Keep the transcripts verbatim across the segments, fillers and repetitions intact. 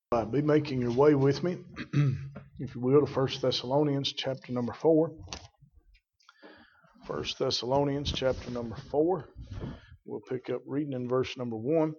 Uh, be making your way with me, if you will, to First Thessalonians chapter number four. First Thessalonians chapter number four. We'll pick up reading in verse number one.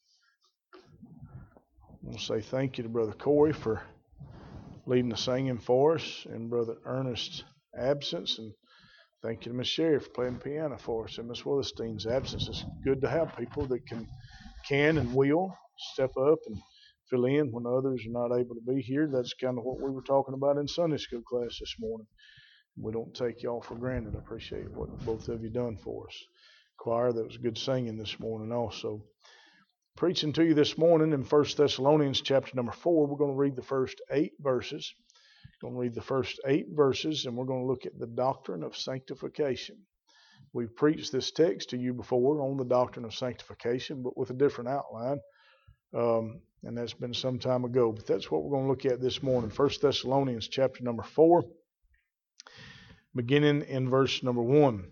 We'll say thank you to Brother Corey for leading the singing for us in Brother Ernest's absence, and thank you to Miss Sherry for playing the piano for us in Miss Willerstein's absence. It's good to have people that can can and will step up and fill in when others are not able to be here. That's kind of what we were talking about in Sunday school class this morning. We don't take y'all for granted. I appreciate what both of you done for us. Choir, that was good singing this morning also. Preaching to you this morning in First Thessalonians chapter number four, we're going to read the first eight verses. We're going to read the first eight verses, and we're going to look at the doctrine of sanctification. We've preached this text to you before on the doctrine of sanctification, but with a different outline. Um, and that's been some time ago. But that's what we're going to look at this morning. First Thessalonians chapter number four, beginning in verse number one.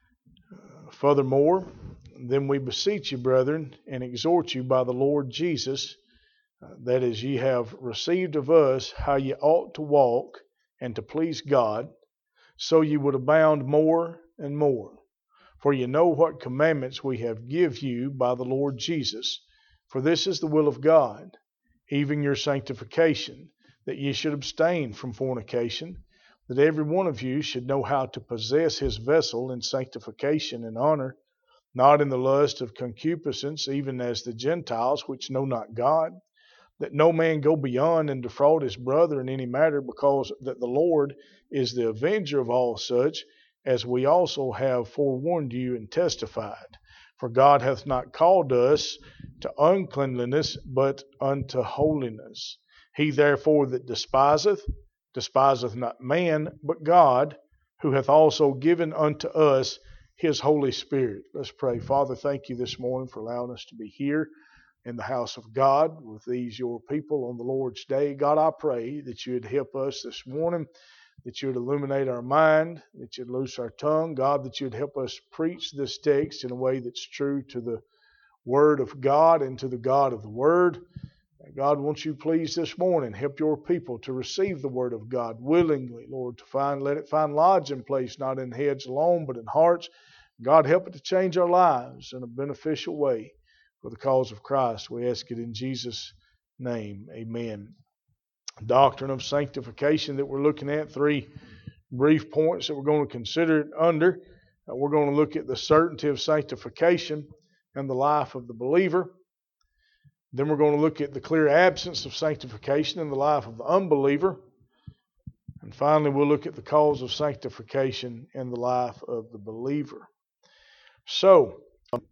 Uh, Furthermore, then we beseech you, brethren, and exhort you by the Lord Jesus, uh, that as ye have received of us how ye ought to walk and to please God, so ye would abound more and more. For ye know what commandments we have give you by the Lord Jesus. For this is the will of God, even your sanctification, that ye should abstain from fornication, that every one of you should know how to possess his vessel in sanctification and honor, not in the lust of concupiscence, even as the Gentiles which know not God, that no man go beyond and defraud his brother in any matter, because that the Lord is the avenger of all such, as we also have forewarned you and testified. For God hath not called us to uncleanliness, but unto holiness. He therefore that despiseth, despiseth not man, but God, who hath also given unto us his Holy Spirit. Let's pray. Father, thank you this morning for allowing us to be here in the house of God with these your people on the Lord's day. God, I pray that you would help us this morning, that you would illuminate our mind, that you'd loose our tongue. God, that you'd help us preach this text in a way that's true to the Word of God and to the God of the Word. God, won't you please this morning help your people to receive the Word of God willingly, Lord, to find, let it find lodging place, not in heads alone, but in hearts. God, help it to change our lives in a beneficial way for the cause of Christ. We ask it in Jesus' name. Amen. Doctrine of sanctification that we're looking at, three brief points that we're going to consider it under. Uh, we're going to look at the certainty of sanctification and the life of the believer. Then we're going to look at the clear absence of sanctification in the life of the unbeliever. And finally, we'll look at the cause of sanctification in the life of the believer. So,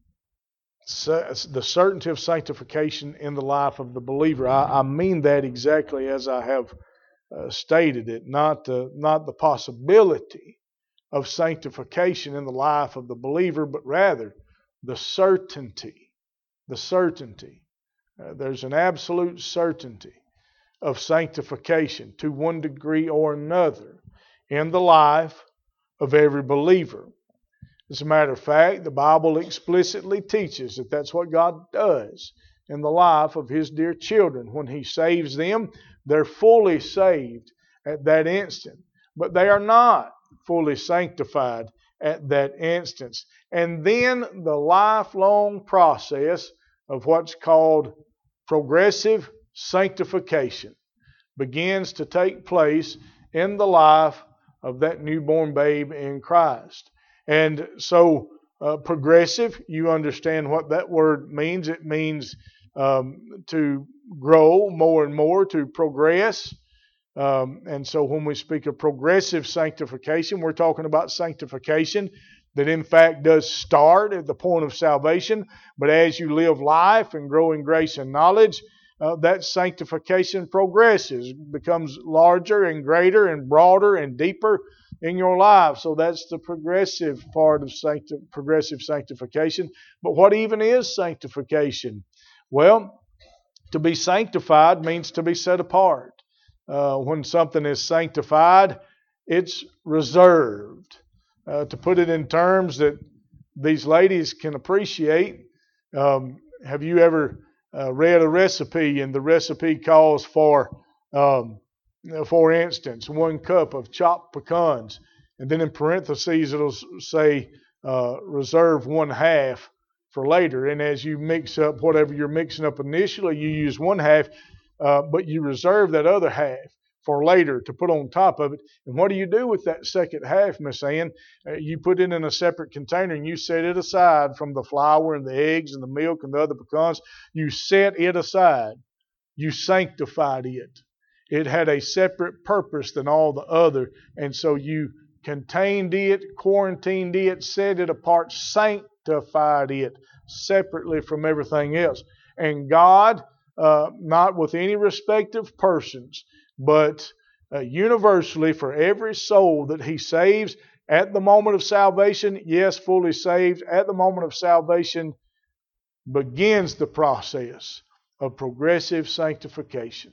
the certainty of sanctification in the life of the believer. I, I mean that exactly as I have uh, stated it, not the, not the possibility of sanctification in the life of the believer, but rather the certainty. The certainty. Uh, there's an absolute certainty of sanctification to one degree or another in the life of every believer. As a matter of fact, the Bible explicitly teaches that that's what God does in the life of His dear children. When He saves them, they're fully saved at that instant. But they are not fully sanctified at that instance. And then the lifelong process of what's called progressive sanctification begins to take place in the life of that newborn babe in Christ. And so, uh, progressive, you understand what that word means. It means um, to grow more and more, to progress. Um, and so when we speak of progressive sanctification, we're talking about sanctification that in fact does start at the point of salvation. But as you live life and grow in grace and knowledge, uh, that sanctification progresses, becomes larger and greater and broader and deeper in your life. So that's the progressive part of sancti- progressive sanctification. But what even is sanctification? Well, to be sanctified means to be set apart. Uh, when something is sanctified, it's reserved. Uh, to put it in terms that these ladies can appreciate, um, have you ever uh, read a recipe, and the recipe calls for, um, for instance, one cup of chopped pecans, and then in parentheses it'll say uh, reserve one half for later. And as you mix up whatever you're mixing up initially, you use one half, uh, but you reserve that other half for later to put on top of it. And what do you do with that second half, Miss Ann? Uh, you put it in a separate container and you set it aside from the flour and the eggs and the milk and the other pecans. You set it aside. You sanctified it. It had a separate purpose than all the other. And so you contained it, quarantined it, set it apart, sanctified it separately from everything else. And God, uh, not with any respect of persons, but uh, universally for every soul that He saves at the moment of salvation, yes, fully saved, at the moment of salvation begins the process of progressive sanctification.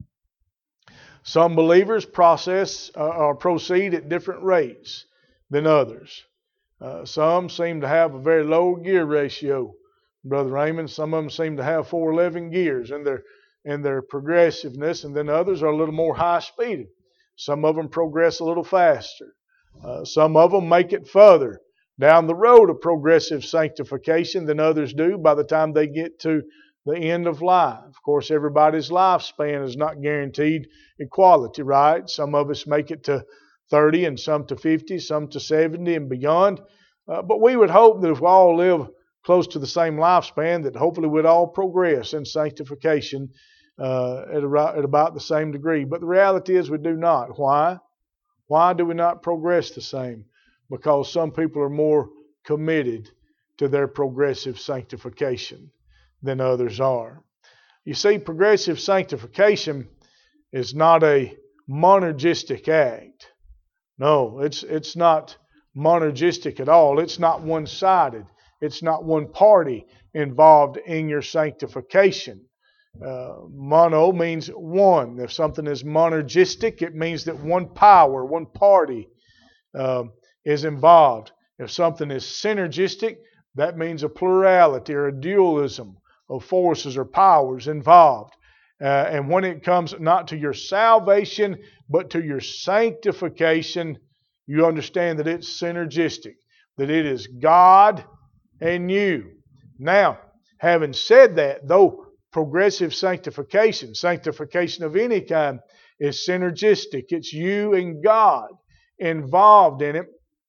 Some believers process uh, or proceed at different rates than others. Uh, some seem to have a very low gear ratio, Brother Raymond. Some of them seem to have four eleven gears in their in their progressiveness, and then others are a little more high-speeded. Some of them progress a little faster. Uh, some of them make it further down the road of progressive sanctification than others do by the time they get to the end of life. Of course, everybody's lifespan is not guaranteed equality, right? Some of us make it to thirty and some to fifty, some to seventy and beyond. Uh, but we would hope that if we all live close to the same lifespan, that hopefully we'd all progress in sanctification uh, at, a, at about the same degree. But the reality is we do not. Why? Why do we not progress the same? Because some people are more committed to their progressive sanctification than others are. You see, progressive sanctification is not a monergistic act. No, it's it's not monergistic at all. It's not one-sided. It's not one party involved in your sanctification. Uh, mono means one. If something is monergistic, it means that one power, one party uh, is involved. If something is synergistic, that means a plurality or a dualism of forces or powers involved. Uh, and when it comes not to your salvation, but to your sanctification, you understand that it's synergistic, that it is God and you. Now, having said that, though progressive sanctification, sanctification of any kind, is synergistic, it's you and God involved in it.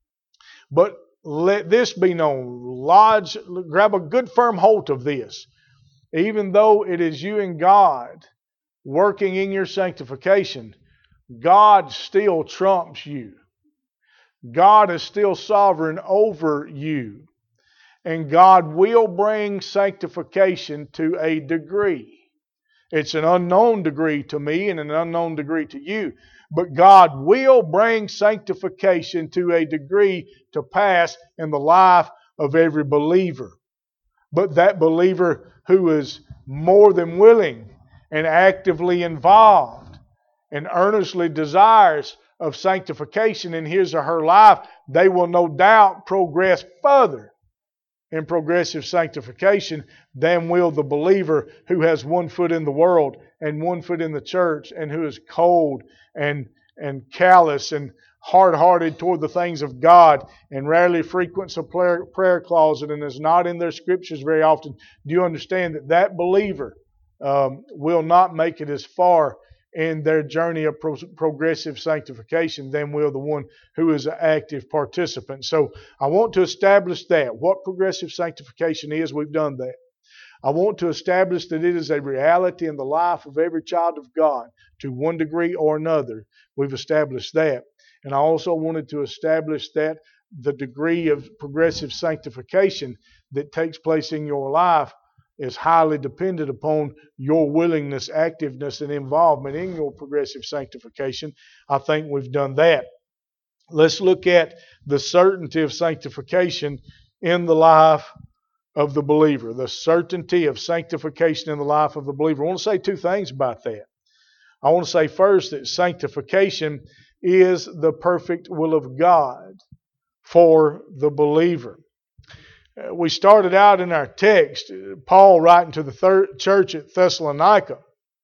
But let this be known, lodge, grab a good firm hold of this. Even though it is you and God working in your sanctification, God still trumps you. God is still sovereign over you. And God will bring sanctification to a degree. It's an unknown degree to me and an unknown degree to you. But God will bring sanctification to a degree to pass in the life of every believer. But that believer who is more than willing and actively involved and earnestly desires of sanctification in his or her life, they will no doubt progress further in progressive sanctification than will the believer who has one foot in the world and one foot in the church and who is cold and, and callous and hard-hearted toward the things of God and rarely frequents a prayer, prayer closet and is not in their scriptures very often. Do you understand that that believer um, will not make it as far in their journey of pro- progressive sanctification than will the one who is an active participant? So I want to establish that. What progressive sanctification is, we've done that. I want to establish that it is a reality in the life of every child of God to one degree or another. We've established that. And I also wanted to establish that the degree of progressive sanctification that takes place in your life is highly dependent upon your willingness, activeness, and involvement in your progressive sanctification. I think we've done that. Let's look at the certainty of sanctification in the life of the believer. The certainty of sanctification in the life of the believer. I want to say two things about that. I want to say first that sanctification is the perfect will of God for the believer. Uh, we started out in our text, uh, Paul writing to the third church at Thessalonica.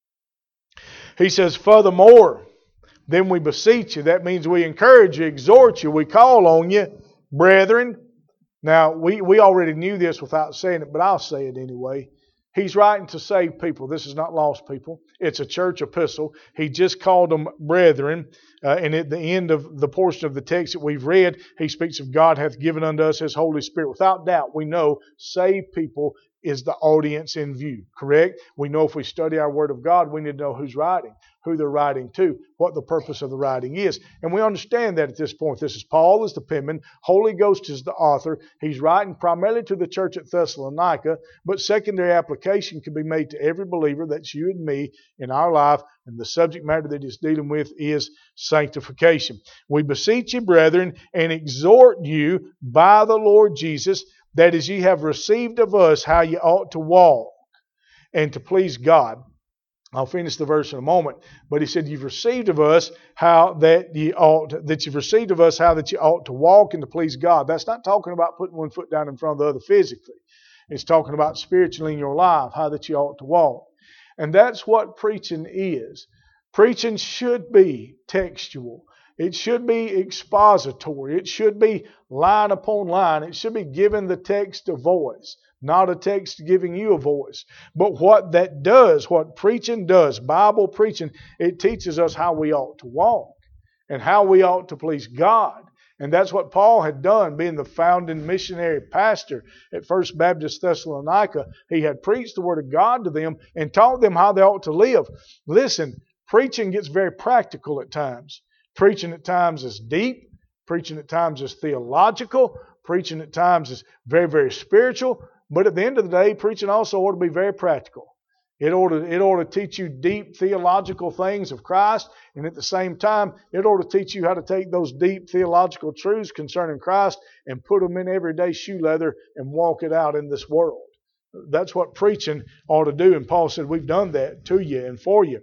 He says, furthermore, then we beseech you. That means we encourage you, exhort you, we call on you, brethren. Now, we, we already knew this without saying it, but I'll say it anyway. He's writing to saved people. This is not lost people. It's a church epistle. He just called them brethren. Uh, and at the end of the portion of the text that we've read, he speaks of God hath given unto us His Holy Spirit. Without doubt, we know saved people is the audience in view, correct? We know if we study our Word of God, we need to know who's writing, who they're writing to, what the purpose of the writing is. And we understand that at this point. This is Paul as the penman. Holy Ghost is the author. He's writing primarily to the church at Thessalonica, but secondary application can be made to every believer. That's you and me in our life. And the subject matter that he's dealing with is sanctification. We beseech you, brethren, and exhort you by the Lord Jesus, that as ye have received of us how ye ought to walk and to please God. I'll finish the verse in a moment. But he said, you've received of us how that ye ought, that you've received of us how that ye ought to walk and to please God. That's not talking about putting one foot down in front of the other physically. It's talking about spiritually in your life, how that you ought to walk. And that's what preaching is. Preaching should be textual. It should be expository. It should be line upon line. It should be giving the text a voice, not a text giving you a voice. But what that does, what preaching does, Bible preaching, it teaches us how we ought to walk and how we ought to please God. And that's what Paul had done, being the founding missionary pastor at First Baptist Thessalonica. He had preached the Word of God to them and taught them how they ought to live. Listen, preaching gets very practical at times. Preaching at times is deep. Preaching at times is theological. Preaching at times is very, very spiritual. But at the end of the day, preaching also ought to be very practical. It ought to, it ought to teach you deep theological things of Christ. And at the same time, it ought to teach you how to take those deep theological truths concerning Christ and put them in everyday shoe leather and walk it out in this world. That's what preaching ought to do. And Paul said, we've done that to you and for you.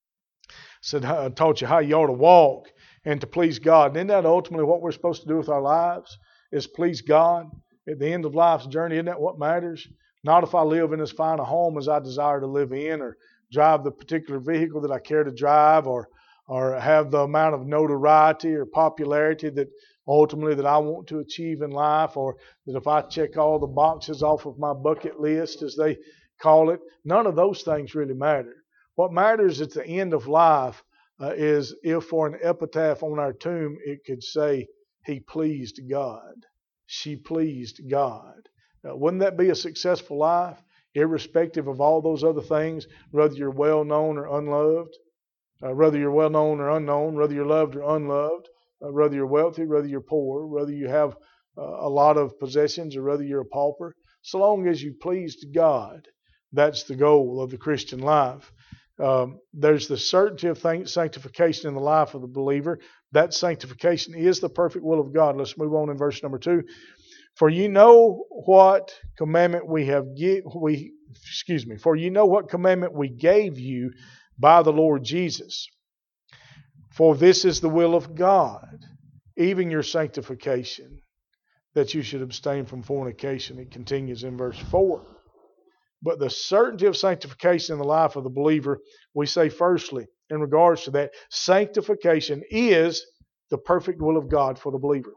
Said, I taught you how you ought to walk and to please God. And isn't that ultimately what we're supposed to do with our lives? Is please God at the end of life's journey. Isn't that what matters? Not if I live in as fine a home as I desire to live in, or drive the particular vehicle that I care to drive, or or have the amount of notoriety or popularity that ultimately that I want to achieve in life, or that if I check all the boxes off of my bucket list, as they call it. None of those things really matter. What matters at the end of life uh, is if for an epitaph on our tomb it could say, he pleased God. She pleased God. Uh, wouldn't that be a successful life, irrespective of all those other things, whether you're well known or unloved, uh, whether you're well known or unknown, whether you're loved or unloved, uh, whether you're wealthy, whether you're poor, whether you have uh, a lot of possessions or whether you're a pauper, so long as you pleased God. That's the goal of the Christian life. Um, there's the certainty of sanctification in the life of the believer. That sanctification is the perfect will of God. Let's move on in verse number two. For you know what commandment we have give we excuse me. For you know what commandment we gave you by the Lord Jesus. For this is the will of God, even your sanctification, that you should abstain from fornication. It continues in verse four. But the certainty of sanctification in the life of the believer, we say firstly, in regards to that, sanctification is the perfect will of God for the believer.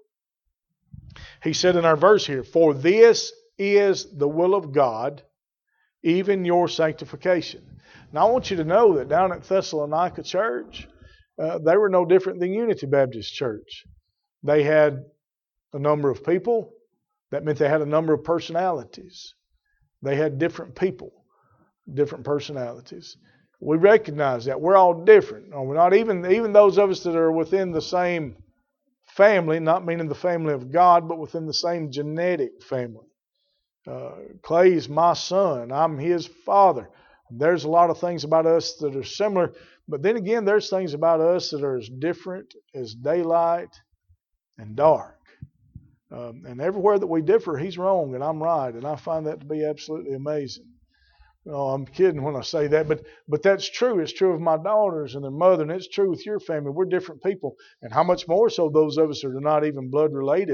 He said in our verse here, for this is the will of God, even your sanctification. Now I want you to know that down at Thessalonica Church, uh, they were no different than Unity Baptist Church. They had a number of people. That meant they had a number of personalities. They had different people, different personalities. We recognize that. We're all different. We're not even, even those of us that are within the same family, not meaning the family of God, but within the same genetic family. Uh, Clay is my son. I'm his father. There's a lot of things about us that are similar, but then again, there's things about us that are as different as daylight and dark. Um, and everywhere that we differ, he's wrong and I'm right. And I find that to be absolutely amazing. No, I'm kidding when I say that, but but that's true. It's true of my daughters and their mother, and it's true with your family. We're different people. And how much more so those of us that are not even blood related.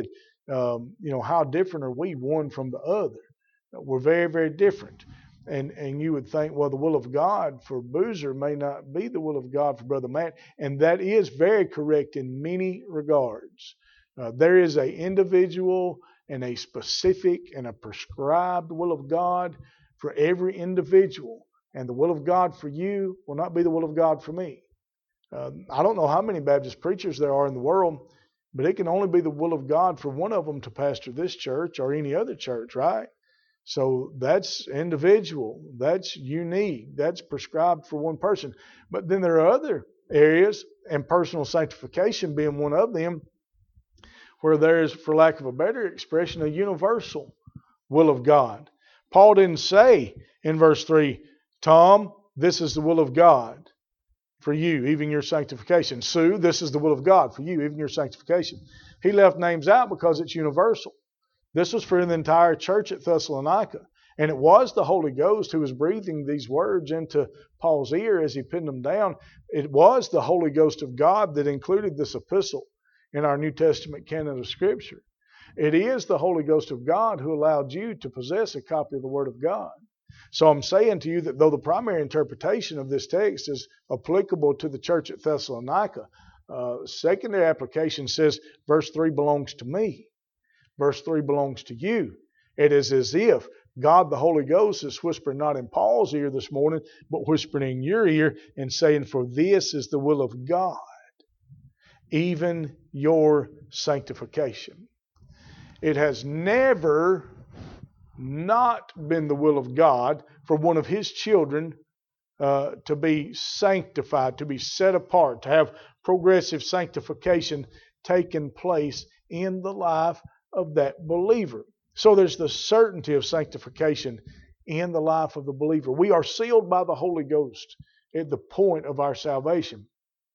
Um, you know, how different are we one from the other? We're very, very different. And and you would think, well, the will of God for Boozer may not be the will of God for Brother Matt. And that is very correct in many regards. Uh, there is a individual and a specific and a prescribed will of God for every individual. And the will of God for you will not be the will of God for me. Uh, I don't know how many Baptist preachers there are in the world, but it can only be the will of God for one of them to pastor this church or any other church, right? So that's individual, that's unique, that's prescribed for one person. But then there are other areas, and personal sanctification being one of them, where there is, for lack of a better expression, a universal will of God. Paul didn't say in verse three, Tom, this is the will of God for you, even your sanctification. Sue, this is the will of God for you, even your sanctification. He left names out because it's universal. This was for the entire church at Thessalonica. And it was the Holy Ghost who was breathing these words into Paul's ear as he pinned them down. It was the Holy Ghost of God that included this epistle in our New Testament canon of Scripture. It is the Holy Ghost of God who allowed you to possess a copy of the Word of God. So I'm saying to you that though the primary interpretation of this text is applicable to the church at Thessalonica, uh, secondary application says verse three belongs to me. Verse three belongs to you. It is as if God the Holy Ghost is whispering not in Paul's ear this morning, but whispering in your ear and saying, for this is the will of God, even your sanctification. It has never not been the will of God for one of His children uh, to be sanctified, to be set apart, to have progressive sanctification taking place in the life of that believer. So there's the certainty of sanctification in the life of the believer. We are sealed by the Holy Ghost at the point of our salvation.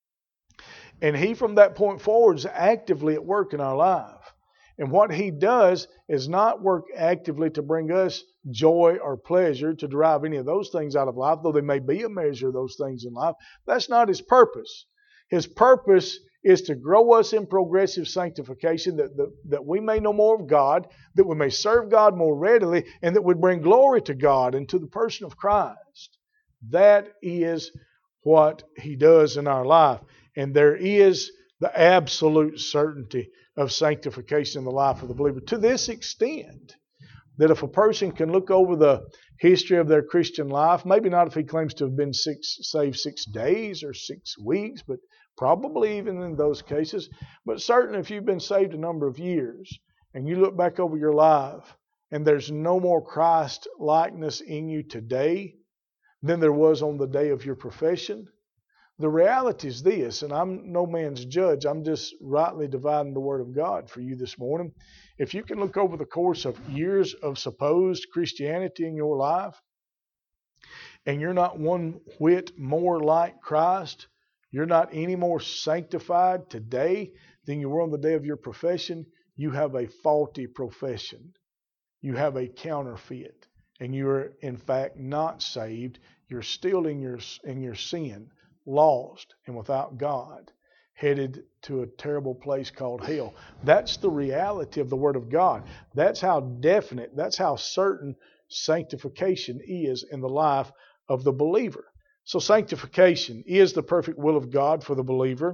And He from that point forward is actively at work in our life. And what He does is not work actively to bring us joy or pleasure, to derive any of those things out of life, though there may be a measure of those things in life. That's not His purpose. His purpose is to grow us in progressive sanctification, that, that, that we may know more of God, that we may serve God more readily, and that we bring glory to God and to the person of Christ. That is what He does in our life. And there is the absolute certainty of sanctification in the life of the believer. To this extent, that if a person can look over the history of their Christian life, maybe not if he claims to have been six, saved six days or six weeks, but probably even in those cases, but certainly if you've been saved a number of years and you look back over your life and there's no more Christ likeness in you today than there was on the day of your profession, the reality is this, and I'm no man's judge, I'm just rightly dividing the Word of God for you this morning. If you can look over the course of years of supposed Christianity in your life, and you're not one whit more like Christ, you're not any more sanctified today than you were on the day of your profession, you have a faulty profession. You have a counterfeit, and you are in fact not saved. You're still in your in your sin, lost and without God, headed to a terrible place called hell. That's the reality of the Word of God. That's how definite, that's how certain sanctification is in the life of the believer. So sanctification is the perfect will of God for the believer.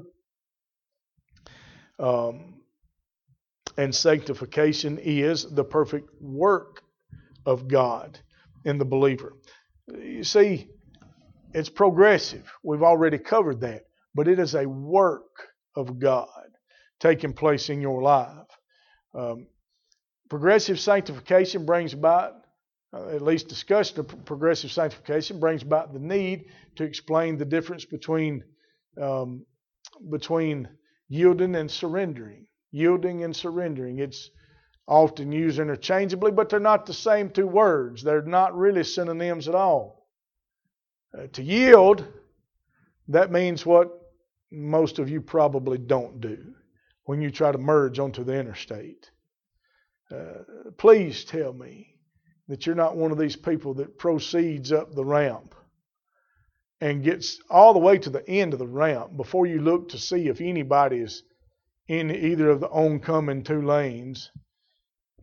Um, and sanctification is the perfect work of God in the believer. You see, it's progressive. We've already covered that. But it is a work of God taking place in your life. Um, progressive sanctification brings about, uh, at least discussion of progressive sanctification, brings about the need to explain the difference between, um, between yielding and surrendering. Yielding and surrendering. It's often used interchangeably, but they're not the same two words. They're not really synonyms at all. Uh, to yield, that means what most of you probably don't do when you try to merge onto the interstate. Uh, please tell me that you're not one of these people that proceeds up the ramp and gets all the way to the end of the ramp before you look to see if anybody is in either of the oncoming two lanes,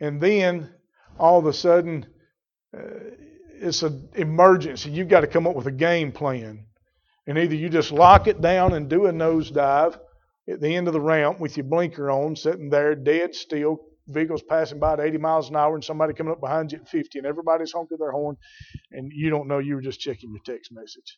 and then all of a sudden uh, it's an emergency. You've got to come up with a game plan. And either you just lock it down and do a nosedive at the end of the ramp with your blinker on, sitting there dead still, vehicles passing by at eighty miles an hour and somebody coming up behind you at fifty and everybody's honking their horn and you don't know you were just checking your text message.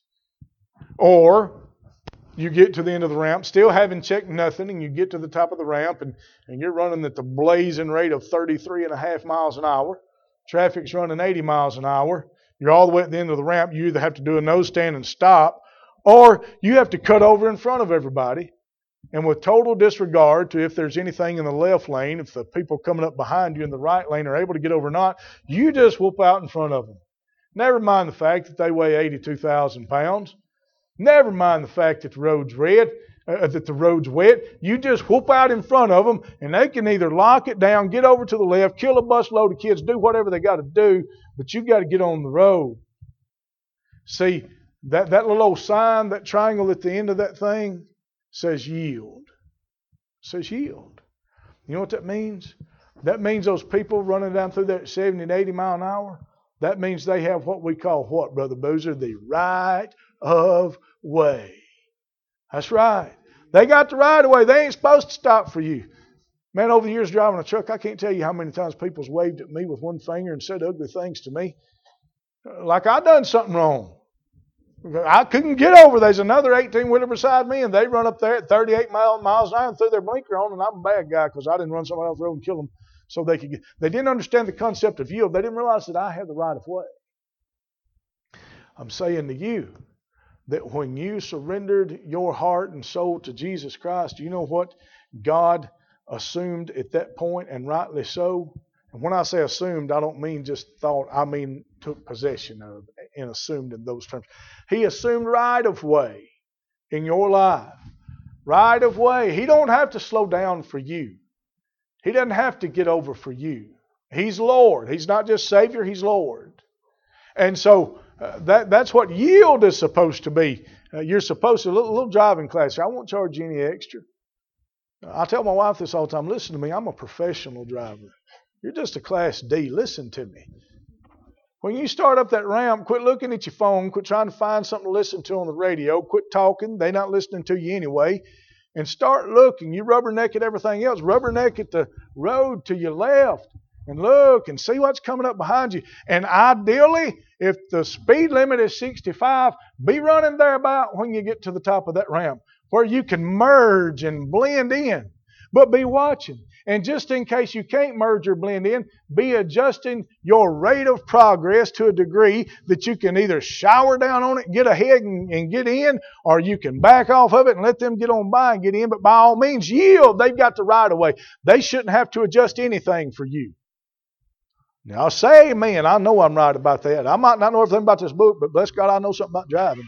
Or you get to the end of the ramp, still having checked nothing, and you get to the top of the ramp and, and you're running at the blazing rate of thirty-three and a half miles an hour. Traffic's running eighty miles an hour. You're all the way at the end of the ramp. You either have to do a nose stand and stop, or you have to cut over in front of everybody. And with total disregard to if there's anything in the left lane, if the people coming up behind you in the right lane are able to get over or not, you just whoop out in front of them. Never mind the fact that they weigh eighty-two thousand pounds. Never mind the fact that the road's red, uh, that the road's wet. You just whoop out in front of them, and they can either lock it down, get over to the left, kill a busload of kids, do whatever they got to do, but you got to get on the road. See, that, that little old sign, that triangle at the end of that thing, says yield. It says yield. You know what that means? That means those people running down through there at seventy and eighty mile an hour, that means they have what we call what, Brother Boozer? The right of way. That's right. They got the right of way. They ain't supposed to stop for you. Man, over the years driving a truck, I can't tell you how many times people's waved at me with one finger and said ugly things to me. Like I done something wrong. I couldn't get over. There's another eighteen-wheeler beside me, and they run up there at thirty-eight miles an hour and threw their blinker on, and I'm a bad guy because I didn't run somebody else's road and kill them so they could get. They didn't understand the concept of yield. They didn't realize that I had the right of way. I'm saying to you that when you surrendered your heart and soul to Jesus Christ, you know what God assumed at that point, and rightly so. And when I say assumed, I don't mean just thought, I mean took possession of and assumed in those terms. He assumed right of way in your life. Right of way. He don't have to slow down for you. He doesn't have to get over for you. He's Lord. He's not just Savior, He's Lord. And so uh, that that's what yield is supposed to be. Uh, you're supposed to, a little, little driving class. I won't charge you any extra. I tell my wife this all the time. Listen to me, I'm a professional driver. You're just a class D. Listen to me. When you start up that ramp, quit looking at your phone. Quit trying to find something to listen to on the radio. Quit talking. They're not listening to you anyway. And start looking. You rubberneck at everything else. Rubberneck at the road to your left. And look and see what's coming up behind you. And ideally, if the speed limit is sixty-five, be running there about when you get to the top of that ramp, where you can merge and blend in. But be watching. And just in case you can't merge or blend in, be adjusting your rate of progress to a degree that you can either shower down on it, get ahead and, and get in, or you can back off of it and let them get on by and get in. But by all means, yield. They've got the right of way. They shouldn't have to adjust anything for you. Now, say amen. I know I'm right about that. I might not know everything about this book, but bless God, I know something about driving.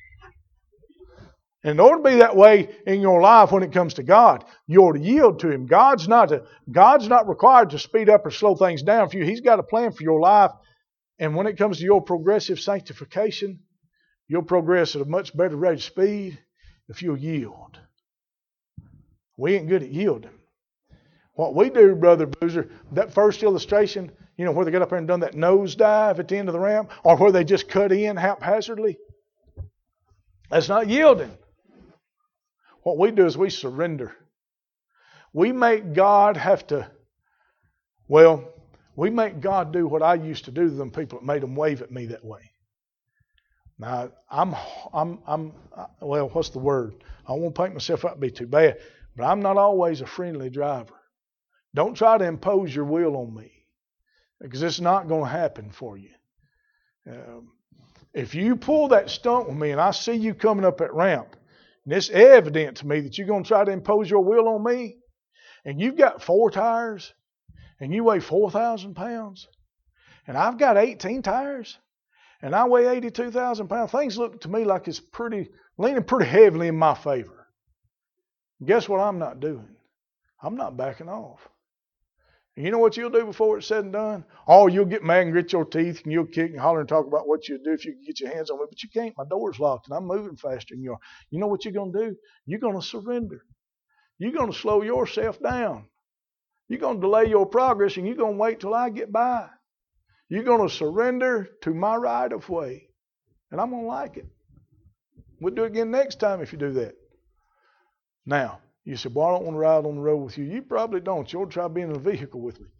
And in order to be that way in your life when it comes to God, you ought to yield to Him. God's not a, God's not required to speed up or slow things down for you. He's got a plan for your life. And when it comes to your progressive sanctification, you'll progress at a much better rate of speed if you'll yield. We ain't good at yielding. What we do, Brother Boozer, that first illustration, you know, where they got up there and done that nosedive at the end of the ramp, or where they just cut in haphazardly, that's not yielding. What we do is we surrender. We make God have to, well, we make God do what I used to do to them people that made them wave at me that way. Now, I'm, I'm, I'm, well, what's the word? I won't paint myself up to be too bad, but I'm not always a friendly driver. Don't try to impose your will on me, because it's not going to happen for you. Um, if you pull that stunt with me and I see you coming up that ramp, and it's evident to me that you're going to try to impose your will on me, and you've got four tires, and you weigh four thousand pounds, and I've got eighteen tires, and I weigh eighty-two thousand pounds, things look to me like it's pretty leaning pretty heavily in my favor. Guess what I'm not doing? I'm not backing off. And you know what you'll do before it's said and done? Oh, you'll get mad and grit your teeth, and you'll kick and holler and talk about what you'll do if you can get your hands on me. But you can't. My door's locked, and I'm moving faster than you are. You know what you're going to do? You're going to surrender. You're going to slow yourself down. You're going to delay your progress and you're going to wait till I get by. You're going to surrender to my right of way. And I'm going to like it. We'll do it again next time if you do that. Now, you say, well, I don't want to ride on the road with you. You probably don't. You'll try being in a vehicle with me.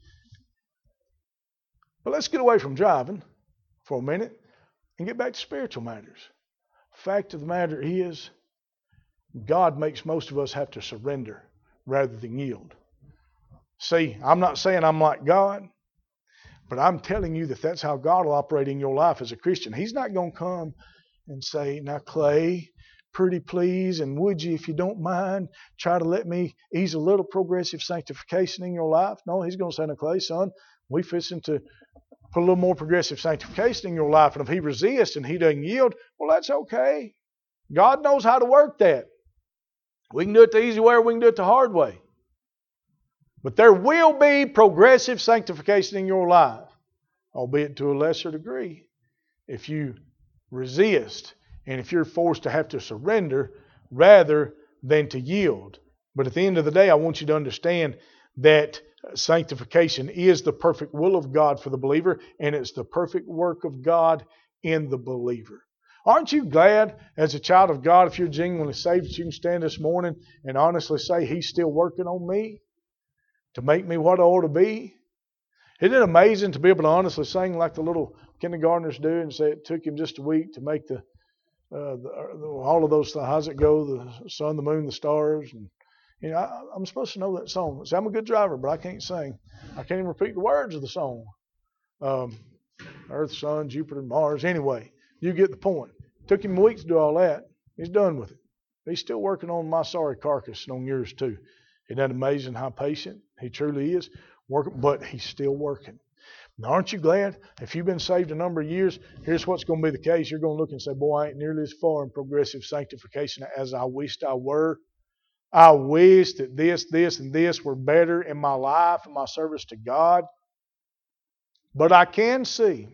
But let's get away from driving for a minute and get back to spiritual matters. Fact of the matter is, God makes most of us have to surrender rather than yield. See, I'm not saying I'm like God, but I'm telling you that that's how God will operate in your life as a Christian. He's not going to come and say, now, Clay, pretty please, and would you, if you don't mind, try to let me ease a little progressive sanctification in your life? No, he's going to say, now, Clay, son, we fixing to put a little more progressive sanctification in your life. And if he resists and he doesn't yield, well, that's okay. God knows how to work that. We can do it the easy way or we can do it the hard way. But there will be progressive sanctification in your life, albeit to a lesser degree, if you resist and if you're forced to have to surrender rather than to yield. But at the end of the day, I want you to understand that sanctification is the perfect will of God for the believer, and it's the perfect work of God in the believer. Aren't you glad as a child of God, if you're genuinely saved, that you can stand this morning and honestly say, He's still working on me to make me what I ought to be? Isn't it amazing to be able to honestly sing like the little kindergartners do and say it took him just a week to make the, uh, the all of those, how's it go, the sun, the moon, the stars, and you know, I, I'm supposed to know that song. See, I'm a good driver, but I can't sing. I can't even repeat the words of the song. Um, Earth, Sun, Jupiter, Mars. Anyway, you get the point. Took him a week to do all that. He's done with it. He's still working on my sorry carcass and on yours too. Isn't that amazing how patient he truly is? Working, but he's still working. Now, aren't you glad? If you've been saved a number of years, here's what's going to be the case. You're going to look and say, boy, I ain't nearly as far in progressive sanctification as I wished I were. I wish that this, this, and this were better in my life and my service to God. But I can see,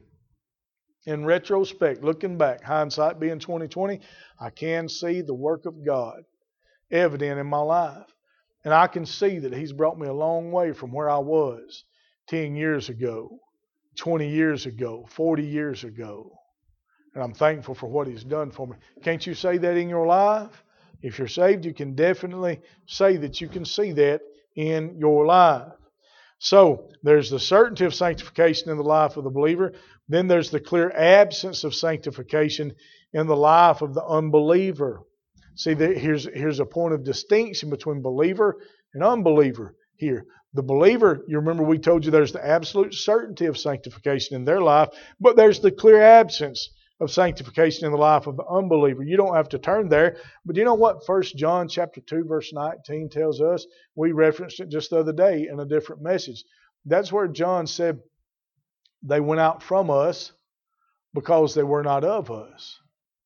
in retrospect, looking back, hindsight being twenty twenty, I can see the work of God evident in my life. And I can see that He's brought me a long way from where I was ten years ago, twenty years ago, forty years ago. And I'm thankful for what He's done for me. Can't you say that in your life? If you're saved, you can definitely say that you can see that in your life. So, there's the certainty of sanctification in the life of the believer. Then there's the clear absence of sanctification in the life of the unbeliever. See, here's, here's a point of distinction between believer and unbeliever here. The believer, you remember we told you there's the absolute certainty of sanctification in their life, but there's the clear absence of sanctification in the life of the unbeliever. You don't have to turn there, but you know what First John chapter two verse nineteen tells us? We referenced it just the other day in a different message. That's where John said they went out from us because they were not of us.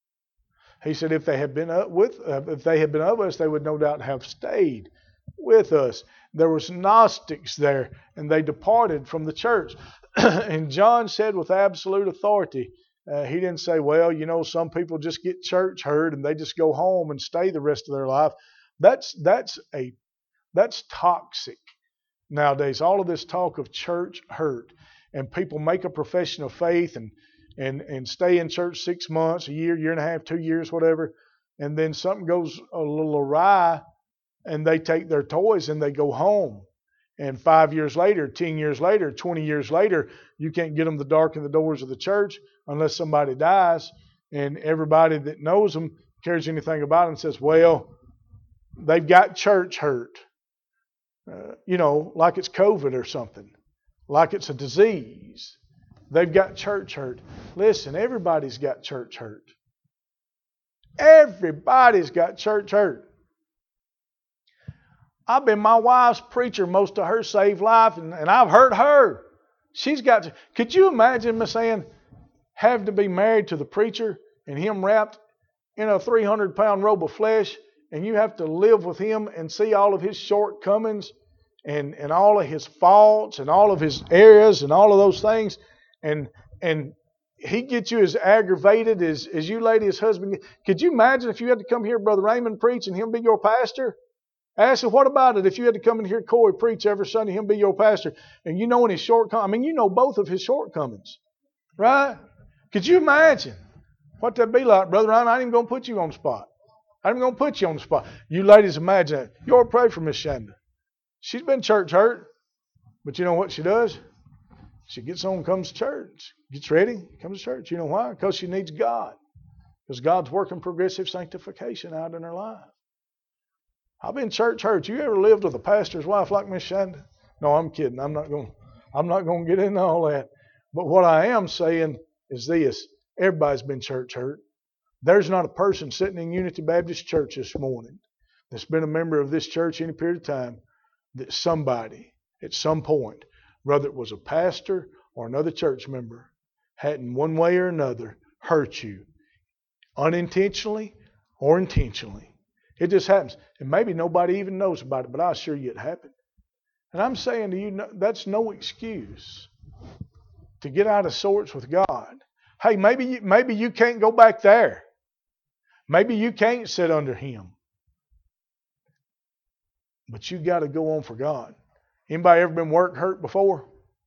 He said if they had been up with, uh, if they had been of us, they would no doubt have stayed with us. There was Gnostics there, and they departed from the church. And John said with absolute authority, Uh, he didn't say, well, you know, some people just get church hurt and they just go home and stay the rest of their life. That's that's a that's toxic nowadays. All of this talk of church hurt, and people make a profession of faith and and and stay in church six months, a year, year and a half, two years, whatever, and then something goes a little awry, and they take their toys and they go home. And five years later, ten years later, twenty years later, you can't get them to darken the doors of the church unless somebody dies. And everybody that knows them, cares anything about them, says, well, they've got church hurt. Uh, you know, like it's COVID or something. Like it's a disease. They've got church hurt. Listen, everybody's got church hurt. Everybody's got church hurt. I've been my wife's preacher most of her saved life, and, and I've hurt her. She's got to. Could you imagine me saying, having to be married to the preacher and him wrapped in a three hundred pound robe of flesh, and you have to live with him and see all of his shortcomings and, and all of his faults and all of his errors and all of those things, and and he gets you as aggravated as, as you lady, his husband. Could you imagine if you had to come here, Brother Raymond, preach and him be your pastor? I said, what about it if you had to come and hear Corey preach every Sunday, him be your pastor, and you know in his shortcomings, I mean, you know both of his shortcomings, right? Could you imagine what that'd be like, Brother Ryan? I ain't even going to put you on the spot. I ain't even going to put you on the spot. You ladies imagine that. You ought to pray for Miss Shanda. She's been church hurt, but you know what she does? She gets on and comes to church, gets ready, comes to church. You know why? Because she needs God. Because God's working progressive sanctification out in her life. I've been church hurt. You ever lived with a pastor's wife like Miss Shanda? No, I'm kidding. I'm not going. I'm not going to get into all that. But what I am saying is this: everybody's been church hurt. There's not a person sitting in Unity Baptist Church this morning that's been a member of this church any period of time that somebody at some point, whether it was a pastor or another church member, hadn't one way or another hurt you, unintentionally or intentionally. It just happens. And maybe nobody even knows about it, but I assure you it happened. And I'm saying to you, that's no excuse to get out of sorts with God. Hey, maybe you, maybe you can't go back there. Maybe you can't sit under Him. But you got to go on for God. Anybody ever been work hurt before?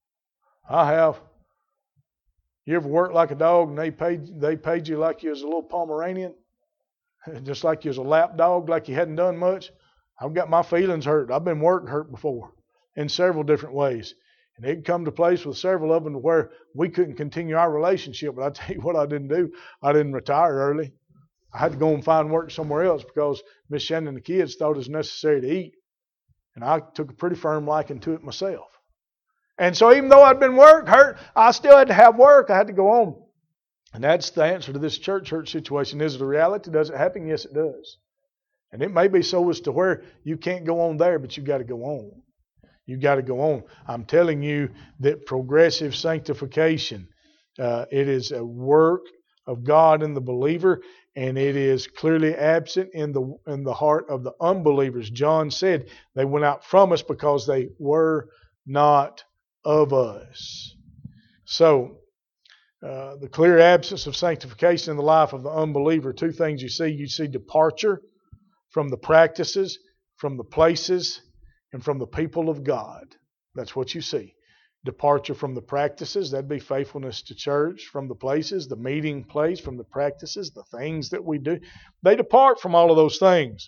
I have. You ever worked like a dog and they paid they paid you like you was a little Pomeranian? Just like you was a lap dog, like you hadn't done much? I've got my feelings hurt. I've been work hurt before in several different ways. And it come to place with several of them where we couldn't continue our relationship. But I tell you what I didn't do. I didn't retire early. I had to go and find work somewhere else because Miss Shannon and the kids thought it was necessary to eat. And I took a pretty firm liking to it myself. And so even though I'd been work hurt, I still had to have work. I had to go on. And that's the answer to this church hurt situation. Is it a reality? Does it happen? Yes, it does. And it may be so as to where you can't go on there, but you've got to go on. You've got to go on. I'm telling you that progressive sanctification, uh, it is a work of God in the believer, and it is clearly absent in the in the heart of the unbelievers. John said they went out from us because they were not of us. So, uh, the clear absence of sanctification in the life of the unbeliever, two things you see. You see departure from the practices, from the places, and from the people of God. That's what you see. Departure from the practices, that'd be faithfulness to church. From the places, the meeting place, from the practices, the things that we do. They depart from all of those things.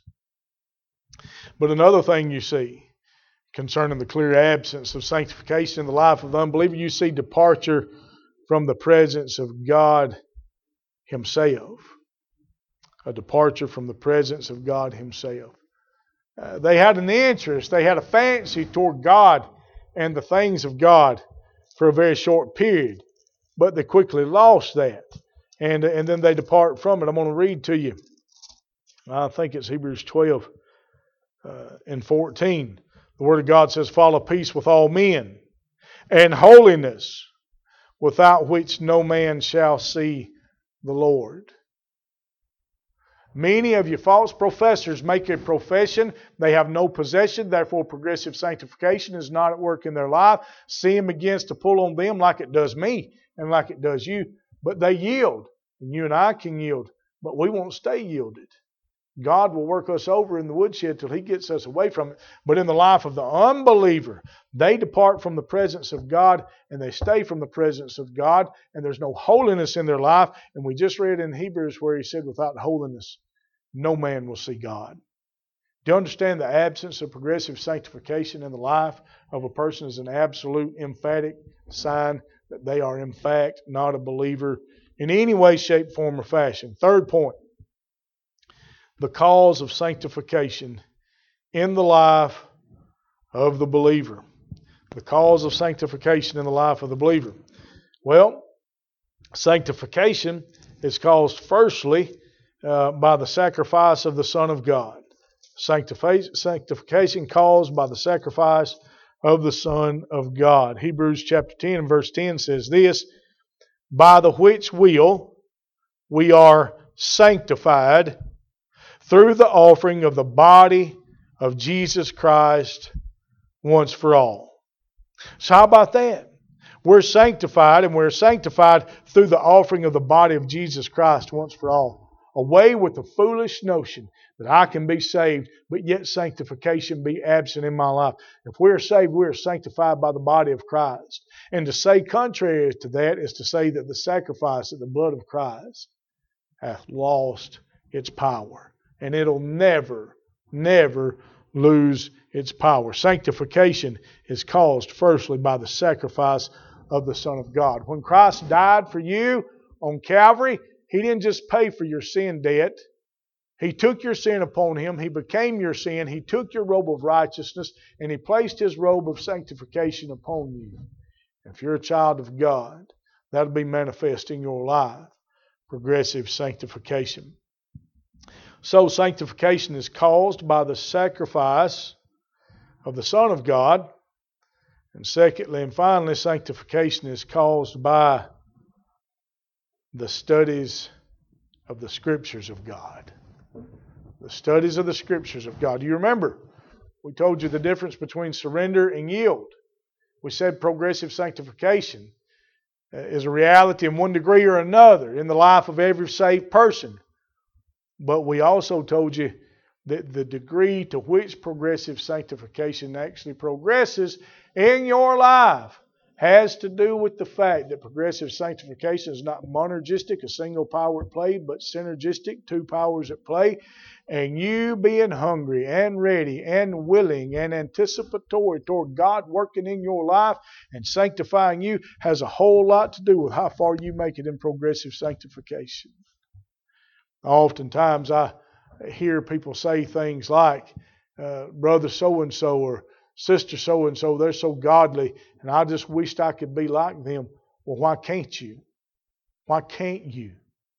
But another thing you see concerning the clear absence of sanctification in the life of the unbeliever, you see departure from the presence of God Himself. A departure from the presence of God Himself. Uh, they had an interest, they had a fancy toward God and the things of God for a very short period. But they quickly lost that. And, and then they depart from it. I'm going to read to you. I think it's Hebrews twelve uh, and fourteen. The Word of God says, follow peace with all men and holiness, without which no man shall see the Lord. Many of you false professors make a profession. They have no possession. Therefore, progressive sanctification is not at work in their life. Sin begins to pull on them like it does me and like it does you. But they yield. And you and I can yield. But we won't stay yielded. God will work us over in the woodshed till He gets us away from it. But in the life of the unbeliever, they depart from the presence of God and they stay from the presence of God, and there's no holiness in their life. And we just read in Hebrews where He said, without holiness, no man will see God. Do you understand the absence of progressive sanctification in the life of a person is an absolute emphatic sign that they are in fact not a believer in any way, shape, form, or fashion? Third point. The cause of sanctification in the life of the believer. The cause of sanctification in the life of the believer. Well, sanctification is caused firstly uh, by the sacrifice of the Son of God. Sanctification caused by the sacrifice of the Son of God. Hebrews chapter ten and verse ten says this, by the which will we are sanctified through the offering of the body of Jesus Christ once for all. So how about that? We're sanctified, and we're sanctified through the offering of the body of Jesus Christ once for all. Away with the foolish notion that I can be saved, but yet sanctification be absent in my life. If we are saved, we are sanctified by the body of Christ. And to say contrary to that is to say that the sacrifice of the blood of Christ hath lost its power. And it'll never, never lose its power. Sanctification is caused firstly by the sacrifice of the Son of God. When Christ died for you on Calvary, He didn't just pay for your sin debt. He took your sin upon Him. He became your sin. He took your robe of righteousness and He placed His robe of sanctification upon you. If you're a child of God, that'll be manifest in your life. Progressive sanctification. So sanctification is caused by the sacrifice of the Son of God. And secondly and finally, sanctification is caused by the studies of the Scriptures of God. The studies of the Scriptures of God. Do you remember? We told you the difference between surrender and yield. We said progressive sanctification is a reality in one degree or another in the life of every saved person. But we also told you that the degree to which progressive sanctification actually progresses in your life has to do with the fact that progressive sanctification is not monergistic, a single power at play, but synergistic, two powers at play. And you being hungry and ready and willing and anticipatory toward God working in your life and sanctifying you has a whole lot to do with how far you make it in progressive sanctification. Oftentimes I hear people say things like, uh, brother so-and-so or sister so-and-so, they're so godly, and I just wished I could be like them. Well, why can't you? Why can't you?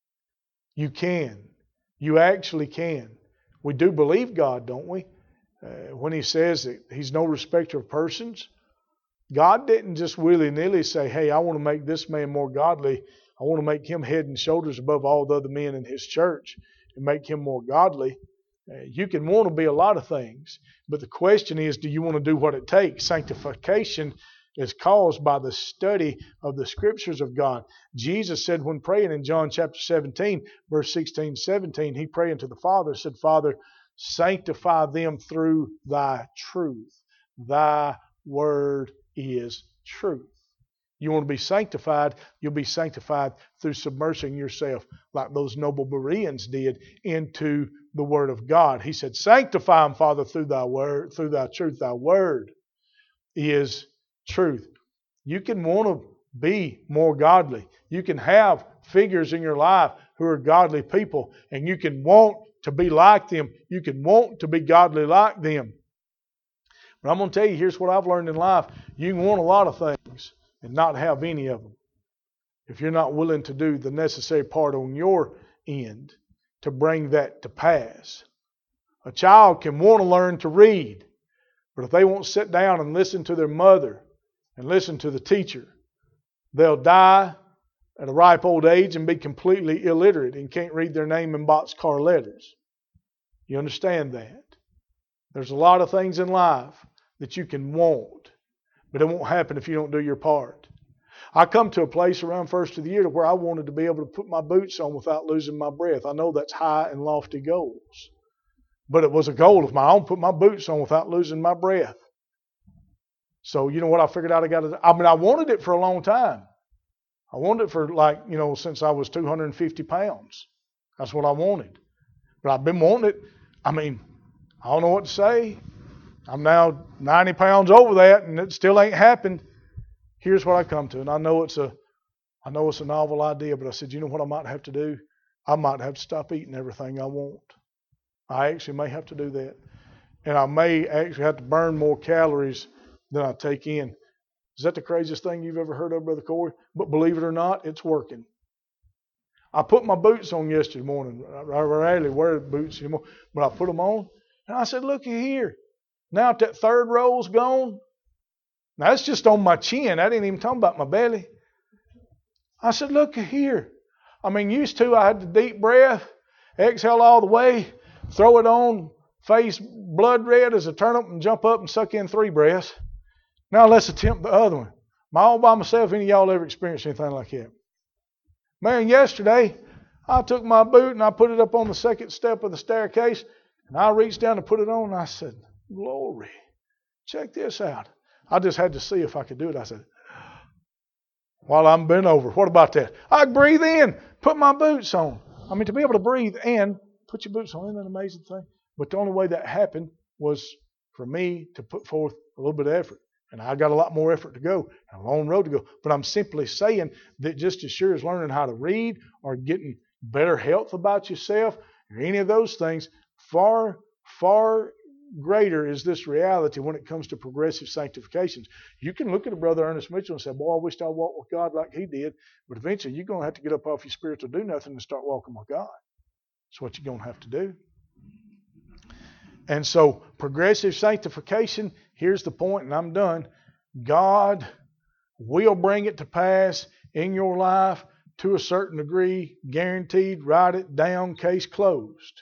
You can. You actually can. We do believe God, don't we? Uh, when He says that He's no respecter of persons. God didn't just willy-nilly say, hey, I want to make this man more godly. I want to make him head and shoulders above all the other men in His church and make him more godly. Uh, you can want to be a lot of things, but the question is, do you want to do what it takes? Sanctification is caused by the study of the Scriptures of God. Jesus said when praying in John chapter seventeen, verse sixteen, seventeen, He praying to the Father, said, Father, sanctify them through Thy truth. Thy word is truth. You want to be sanctified, you'll be sanctified through submersing yourself like those noble Bereans did into the Word of God. He said, sanctify them, Father, through Thy word, through Thy truth. Thy word is truth. You can want to be more godly. You can have figures in your life who are godly people, and you can want to be like them. You can want to be godly like them. But I'm going to tell you, here's what I've learned in life. You can want a lot of things and not have any of them if you're not willing to do the necessary part on your end to bring that to pass. A child can want to learn to read, but if they won't sit down and listen to their mother and listen to the teacher, they'll die at a ripe old age and be completely illiterate and can't read their name in boxcar letters. You understand that? There's a lot of things in life that you can want, but it won't happen if you don't do your part. I come to a place around first of the year to where I wanted to be able to put my boots on without losing my breath. I know that's high and lofty goals, but it was a goal of mine. I want to put my boots on without losing my breath. So you know what I figured out I got to do? I mean, I wanted it for a long time. I wanted it for like, you know, since I was two hundred fifty pounds. That's what I wanted. But I've been wanting it. I mean, I don't know what to say. I'm now ninety pounds over that, and it still ain't happened. Here's what I come to, and I know it's a, I know it's a novel idea, but I said, you know what I might have to do? I might have to stop eating everything I want. I actually may have to do that, and I may actually have to burn more calories than I take in. Is that the craziest thing you've ever heard of, Brother Corey? But believe it or not, it's working. I put my boots on yesterday morning. I rarely wear boots anymore, but I put them on, and I said, looky here. Now that, that third roll's gone, now that's just on my chin. I didn't even talk about my belly. I said, look here. I mean, used to I had the deep breath, exhale all the way, throw it on, face blood red as a turnip and jump up and suck in three breaths. Now let's attempt the other one. Am I all by myself? Any of y'all ever experienced anything like that? Man, yesterday I took my boot and I put it up on the second step of the staircase, and I reached down to put it on, and I said, glory, check this out. I just had to see if I could do it. I said, while I'm bent over, what about that? I breathe in, put my boots on. I mean, to be able to breathe and put your boots on, isn't that an amazing thing? But the only way that happened was for me to put forth a little bit of effort. And I got a lot more effort to go, and a long road to go. But I'm simply saying that just as sure as learning how to read or getting better health about yourself or any of those things, far, far greater is this reality when it comes to progressive sanctifications. You can look at a brother Ernest Mitchell and say, boy, I wish I walked with God like he did. But eventually you're going to have to get up off your spiritual do nothing and start walking with God. That's what you're going to have to do. And so progressive sanctification, here's the point, and I'm done. God will bring it to pass in your life to a certain degree, guaranteed, write it down, case closed.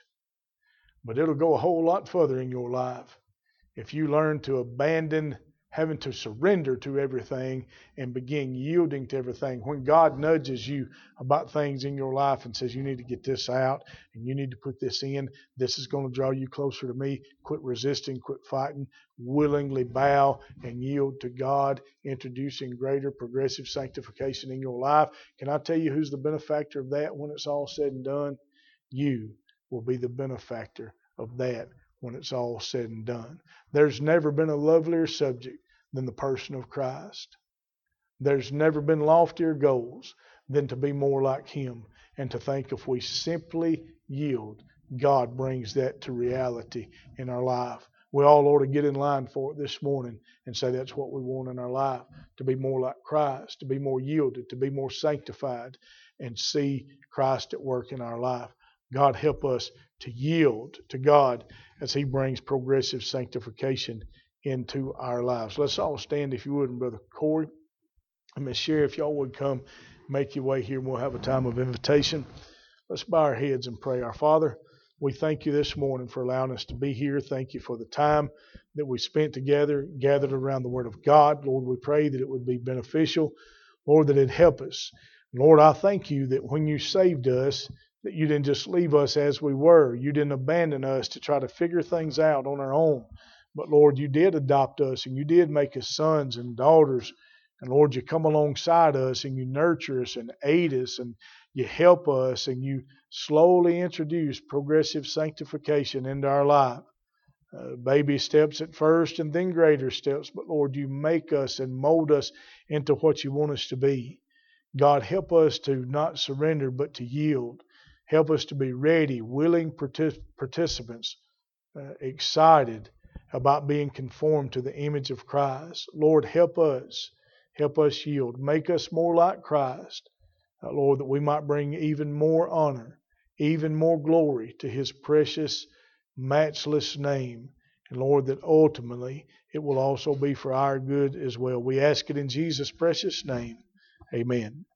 But it'll go a whole lot further in your life if you learn to abandon having to surrender to everything and begin yielding to everything. When God nudges you about things in your life and says you need to get this out and you need to put this in, this is going to draw you closer to me. Quit resisting, quit fighting, willingly bow and yield to God, introducing greater progressive sanctification in your life. Can I tell you who's the benefactor of that when it's all said and done? You will be the benefactor of that when it's all said and done. There's never been a lovelier subject than the person of Christ. There's never been loftier goals than to be more like Him and to think if we simply yield, God brings that to reality in our life. We all ought to get in line for it this morning and say that's what we want in our life, to be more like Christ, to be more yielded, to be more sanctified, and see Christ at work in our life. God help us to yield to God as He brings progressive sanctification into our lives. Let's all stand, if you would, and Brother Corey and Miss Sherry, if y'all would come make your way here, and we'll have a time of invitation. Let's bow our heads and pray. Our Father, we thank you this morning for allowing us to be here. Thank you for the time that we spent together, gathered around the Word of God. Lord, we pray that it would be beneficial. Lord, that it'd help us. Lord, I thank you that when you saved us, that you didn't just leave us as we were. You didn't abandon us to try to figure things out on our own. But Lord, you did adopt us and you did make us sons and daughters. And Lord, you come alongside us and you nurture us and aid us and you help us and you slowly introduce progressive sanctification into our life. Uh, baby steps at first and then greater steps. But Lord, you make us and mold us into what you want us to be. God, help us to not surrender but to yield. Help us to be ready, willing partic- participants, uh, excited about being conformed to the image of Christ. Lord, help us. Help us yield. Make us more like Christ. Uh, Lord, that we might bring even more honor, even more glory to His precious, matchless name. And Lord, that ultimately it will also be for our good as well. We ask it in Jesus' precious name. Amen.